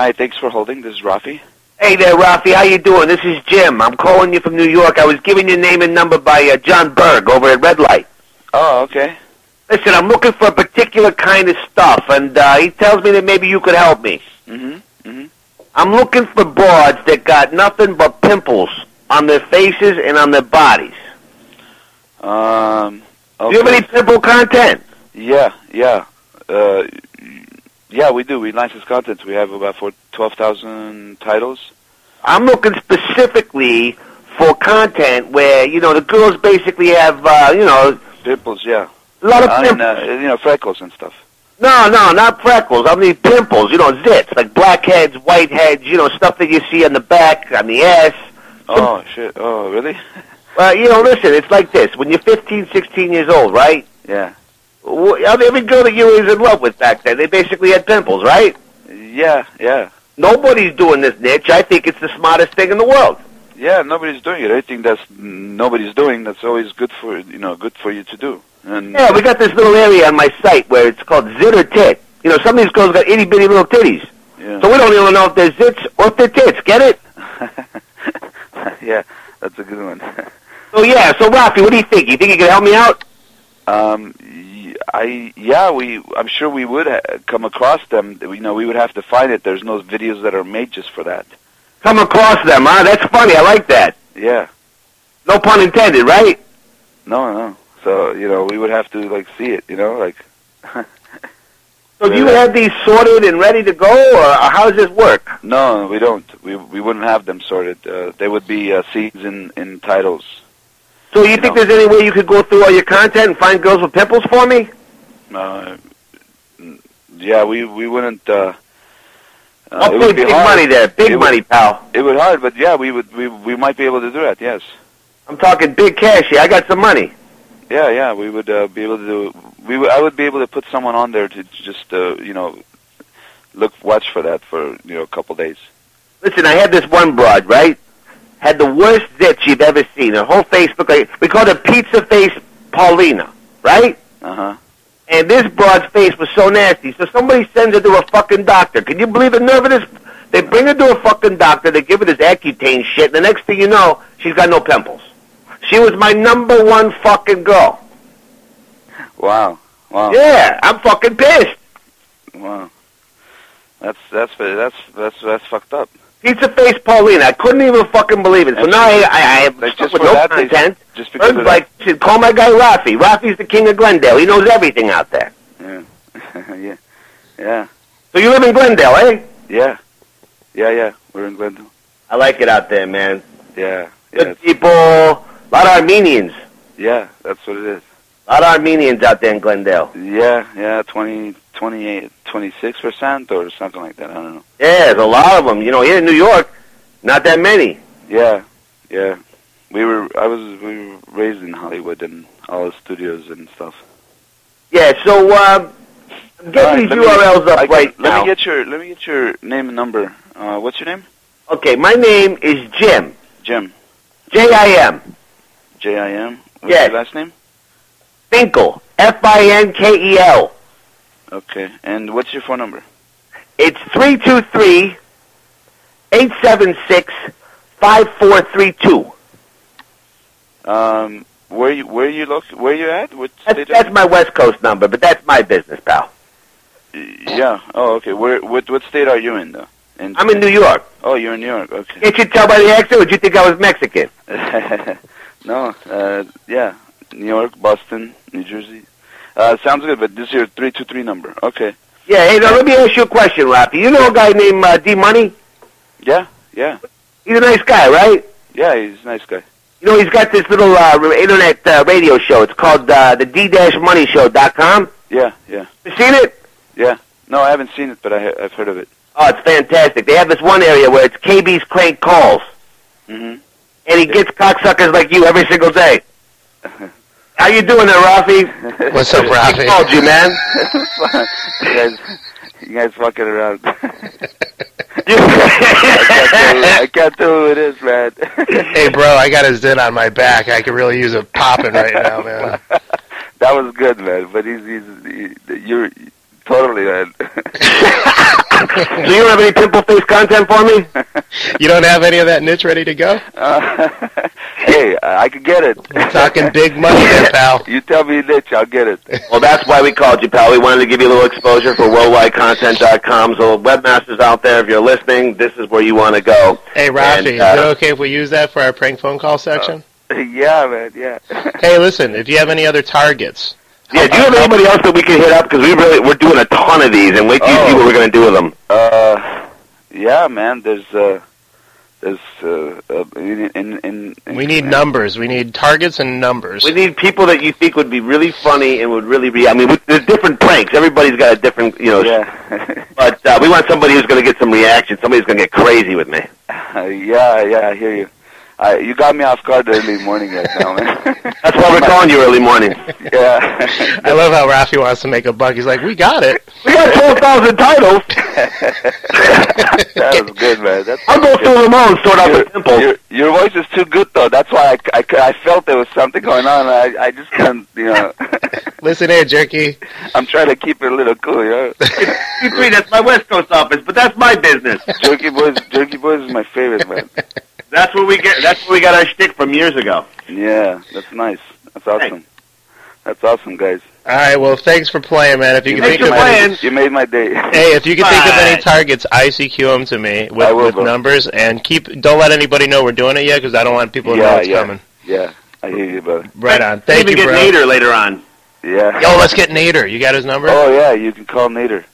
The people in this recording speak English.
Hi, thanks for holding. This is Rafi. Hey there, Rafi. How you doing? This is Jim. I'm calling you from New York. I was given your name and number by John Berg over at Red Light. Oh, okay. Listen, I'm looking for a particular kind of stuff, and he tells me that maybe you could help me. I'm looking for broads that got nothing but pimples on their faces and on their bodies. Okay. Do you have any pimple content? Yeah. Yeah, we do. We license content. We have about 12,000 titles. I'm looking specifically for content where, the girls basically have, pimples, yeah. A lot of pimples. Freckles and stuff. No, not freckles. I mean pimples, zits, like blackheads, whiteheads, stuff that you see on the back, on the ass. Oh, shit. Oh, really? Well, listen, it's like this. When you're 15, 16 years old, right? Yeah. Every girl that you was in love with back then, they basically had pimples, right? Yeah. Nobody's doing this niche. I think it's the smartest thing in the world. Yeah, nobody's doing it. I think nobody's doing. That's always good for you to do. And yeah, we got this little area on my site where it's called zit or tit. Some of these girls got itty bitty little titties. Yeah. So we don't even know if they're zits or if they're tits. Get it? Yeah, that's a good one. So Rafi, what do you think? You think you can help me out? I'm sure we would come across them. We would have to find it. There's no videos that are made just for that. Come across them, huh? That's funny. I like that. Yeah. No pun intended, right? No. So, we would have to, see it, So do you have these sorted and ready to go, or how does this work? No, we don't. We wouldn't have them sorted. They would be scenes in titles. So you think there's any way you could go through all your content and find girls with pimples for me? Yeah, we wouldn't. I'll pay big money there. Big money, pal. It would hard, but yeah, we might be able to do that. Yes. I'm talking big cash here. I got some money. Yeah, we would be able to do. I would be able to put someone on there to just watch for that for a couple days. Listen, I had this one broad, right? Had the worst zits you've ever seen. Her whole face looked like, we called her Pizza Face Paulina, right? Uh-huh. And this broad's face was so nasty, so somebody sends her to a fucking doctor. Can you believe the nerve of this? They bring her to a fucking doctor, they give her this Accutane shit, and the next thing you know, she's got no pimples. She was my number one fucking girl. Wow. Yeah, I'm fucking pissed. Wow. That's fucked up. Pizza Face Paulina. I couldn't even fucking believe it. So now I have stuff with no content. Just because of that. Call my guy Rafi. Rafi's the king of Glendale. He knows everything out there. Yeah. Yeah. So you live in Glendale, eh? Yeah. We're in Glendale. I like it out there, man. Yeah. Good people. A lot of Armenians. Yeah, that's what it is. A lot of Armenians out there in Glendale. Yeah, 28, 26% or something like that. I don't know. Yeah, there's a lot of them. Here in New York, not that many. Yeah. We were raised in Hollywood and all the studios and stuff. Yeah, so get these URLs up right now. Let me get your name and number. What's your name? Okay, my name is Jim. Jim. J-I-M. J-I-M. What's yes. your last name? Finkel. F-I-N-K-E-L. Okay, and what's your phone number? It's 323-876-5432. Where you at? What state that's my West Coast number, but that's my business, pal. Yeah. Oh, okay. What state are you in, though? I'm in New York. Oh, you're in New York. Okay. Can't you tell by the accent, or did you think I was Mexican? No. Yeah. New York, Boston, New Jersey. Sounds good, but this is your 323 number. Okay. Yeah, hey, now let me ask you a question, Rafi. You know a guy named D-Money? Yeah. He's a nice guy, right? Yeah, he's a nice guy. He's got this little internet radio show. It's called the D-MoneyShow.com. Yeah. You seen it? Yeah. No, I haven't seen it, but I've heard of it. Oh, it's fantastic. They have this one area where it's KB's Crank Calls. Mm-hmm. And he gets cocksuckers like you every single day. How you doing there, Rafi? What's up, Rafi? I called you, man. you guys fucking around. I can't tell who it is, man. Hey, bro, I got a zit on my back. I could really use a popping right now, man. That was good, man. But you're totally, man. So you don't have any pimple face content for me? You don't have any of that niche ready to go? Hey, I could get it. We're talking big money there, pal. You tell me niche, I'll get it. Well, that's why we called you, pal. We wanted to give you a little exposure for worldwidecontent.com. So webmasters out there, if you're listening, this is where you want to go. Hey, Rafi, And, is it okay if we use that for our prank phone call section? Yeah, man, yeah. Hey, listen, if you have any other targets. Yeah, do you have anybody else that we can hit up? Because we're doing a ton of these, and wait till you see what we're going to do with them. Yeah, man, there's We need numbers. We need targets and numbers. We need people that you think would be really funny and would really be. I mean, there's different pranks. Everybody's got a different, Yeah. But we want somebody who's going to get some reaction. Somebody's going to get crazy with me. Yeah, I hear you. You got me off guard early morning right now, man. That's why we're calling you early morning. Yeah. I love how Rafi wants to make a buck. He's like, we got it. We got 12,000 titles. That was good, man. I'll go through them all and sort out the pimples. Your voice is too good, though. That's why I felt there was something going on. I just can't, Listen here, Jerky. I'm trying to keep it a little cool, That's my West Coast office, but that's my business. Jerky Boys is my favorite, man. That's where we got our shtick from years ago. Yeah, that's nice. That's awesome. Hey. That's awesome, guys. All right, well, thanks for playing, man. If you can Thanks think for of playing. You made my day. Hey, if you can think of any targets, ICQ them to me with numbers, and don't let anybody know we're doing it yet, because I don't want people to know it's coming. Yeah, I hear you, brother. Right on. Thank you, bro. Get Nader later on. Yeah. Yo, let's get Nader. You got his number? Oh, yeah, you can call Nader.